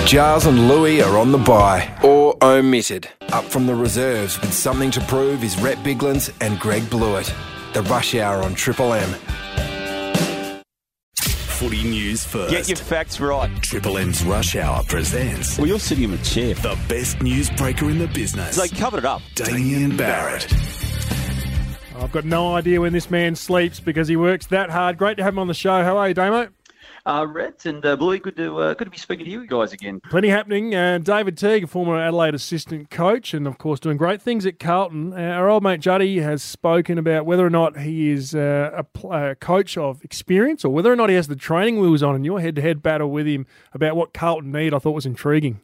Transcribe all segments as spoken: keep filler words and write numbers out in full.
Giles and Louis are on the bye, or omitted. Up from the reserves with something to prove is Rhett Biglands and Greg Blewett. The Rush Hour on Triple M. Footy news first. Get your facts right. Triple M's Rush Hour presents... Well, you're sitting in a chair. The best newsbreaker in the business. They covered it up. Damien Barrett. I've got no idea when this man sleeps because he works that hard. Great to have him on the show. How are you, Damo? Uh, Reds and uh, Bluey, good to uh, good to be speaking to you guys again. Plenty happening. Uh, David Teague, a former Adelaide assistant coach, and of course doing great things at Carlton. Uh, our old mate Juddy has spoken about whether or not he is uh, a, pl- a coach of experience or whether or not he has the training wheels on. And your head-to-head battle with him about what Carlton need, I thought was intriguing.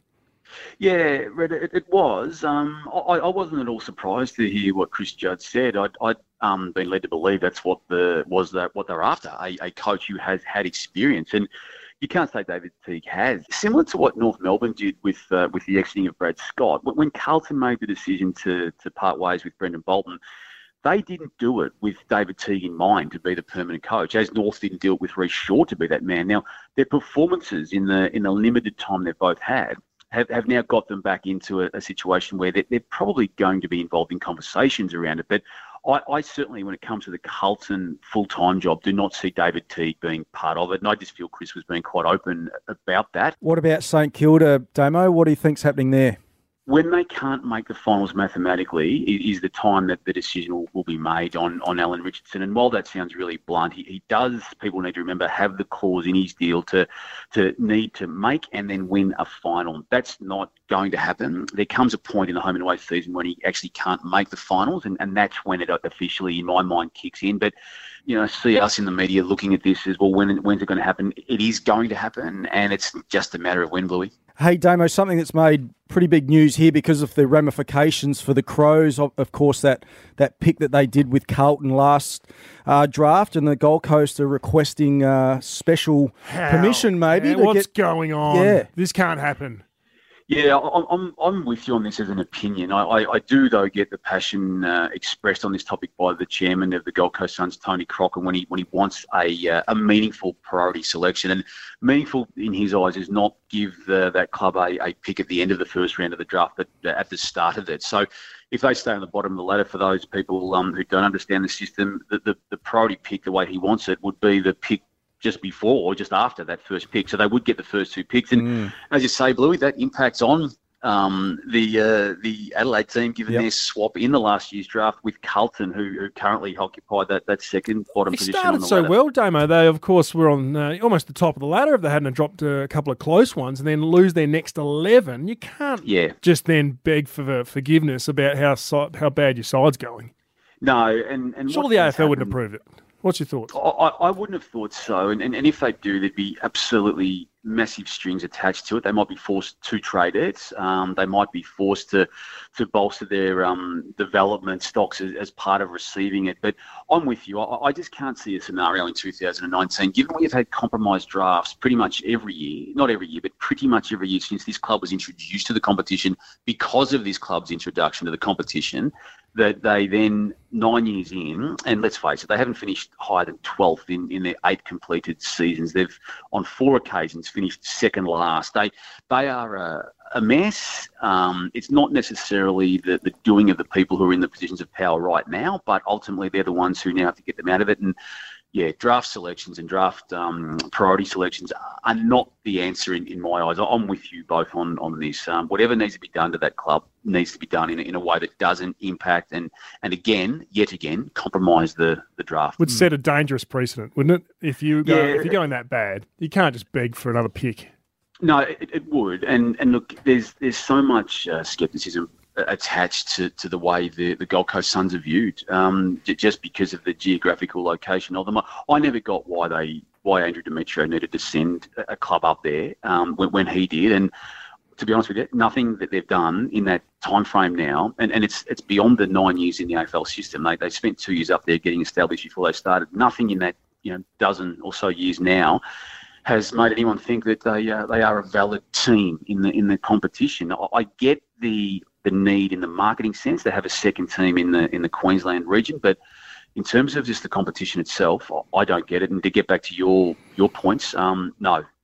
Yeah, Red, it, it was. Um, I, I wasn't at all surprised to hear what Chris Judd said. I'd, I'd um, been led to believe that's what the was that what they're after, a, a coach who has had experience. And you can't say David Teague has. Similar to what North Melbourne did with uh, with the exiting of Brad Scott. When Carlton made the decision to to part ways with Brendan Bolton, they didn't do it with David Teague in mind to be the permanent coach, as North didn't do it with Reece Shaw to be that man. Now, their performances in the in the limited time they've both had Have, have now got them back into a, a situation where they're, they're probably going to be involved in conversations around it. But I, I certainly, when it comes to the Carlton full-time job, do not see David Teague being part of it. And I just feel Chris was being quite open about that. What about St Kilda, Damo? What do you think's happening there? When they can't make the finals mathematically is the time that the decision will, will be made on, on Alan Richardson. And while that sounds really blunt, he, he does, people need to remember, have the clause in his deal to to need to make and then win a final. That's not going to happen. There comes a point in the home and away season when he actually can't make the finals, and, and that's when it officially, in my mind, kicks in. But, you know, see us in the media looking at this as, well, when when's it going to happen? It is going to happen, and it's just a matter of when, Bluey. Hey, Damo, something that's made pretty big news here because of the ramifications for the Crows. Of, of course, that, that pick that they did with Carlton last uh, draft, and the Gold Coast are requesting uh, special How? permission, maybe. Yeah, to what's get... going on? Yeah. This can't happen. Yeah, I'm I'm with you on this as an opinion. I, I, I do, though, get the passion uh, expressed on this topic by the chairman of the Gold Coast Suns, Tony Crocker, when he when he wants a uh, a meaningful priority selection. And meaningful in his eyes is not give the, that club a, a pick at the end of the first round of the draft, but at the start of it. So if they stay on the bottom of the ladder, for those people um, who don't understand the system, the, the, the priority pick, the way he wants it, would be the pick just before or just after that first pick. So they would get the first two picks. And mm. as you say, Bluey, that impacts on um, the uh, the Adelaide team, given yep. their swap in the last year's draft with Carlton, who, who currently occupy that, that second bottom They position started on the so ladder. well, Damo. They, of course, were on uh, almost the top of the ladder if they hadn't dropped a couple of close ones and then lose their next eleven. You can't yeah. just then beg for forgiveness about how so, how bad your side's going. No, and... and Surely the A F L wouldn't approve it. What's your thoughts? I, I wouldn't have thought so. And, and, and if they do, there'd be absolutely massive strings attached to it. They might be forced to trade it. Um, they might be forced to to bolster their um, development stocks as, as part of receiving it. But I'm with you. I, I just can't see a scenario in two thousand nineteen, given we've had compromised drafts pretty much every year, not every year, but pretty much every year since this club was introduced to the competition because of this club's introduction to the competition, that they then, nine years in, and let's face it, they haven't finished higher than twelfth in, in their eight completed seasons. They've, on four occasions, finished second last. They they are a, a mess. Um, it's not necessarily the, the doing of the people who are in the positions of power right now, but ultimately they're the ones who now have to get them out of it. And yeah, draft selections and draft um, priority selections are not the answer in, in my eyes. I'm with you both on, on this. Um, whatever needs to be done to that club needs to be done in a, in a way that doesn't impact and, and again, yet again, compromise the, the draft. Would set a dangerous precedent, wouldn't it? If, you go, yeah. if you're going that bad, you can't just beg for another pick. No, it, it would. And and look, there's there's so much uh, scepticism attached to, to the way the, the Gold Coast Suns are viewed, um, just because of the geographical location of them. I never got why they why Andrew Demetrio needed to send a club up there um, when, when he did. And to be honest with you, nothing that they've done in that time frame now, and, and it's it's beyond the nine years in the A F L system. They they spent two years up there getting established before they started. Nothing in that you know dozen or so years now has made anyone think that they uh, they are a valid team in the in the competition. I, I get the the need in the marketing sense to have a second team in the in the Queensland region, but in terms of just the competition itself, I don't get it. And to get back to your your points, um, no,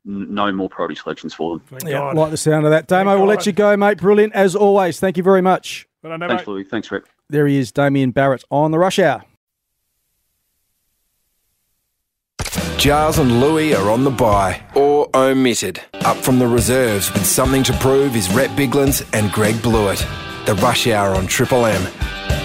n- no more priority selections for them. Thank Yeah, God. like the sound of that. Damo, Thank we'll God. let you go, mate. Brilliant as always. Thank you very much. But I know, Thanks, mate. Louis. Thanks, Rick. There he is, Damien Barrett on the Rush Hour. Giles and Louis are on the bye or omitted. Up from the reserves with something to prove is Rhett Biglands and Greg Blewett. The Rush Hour on Triple M.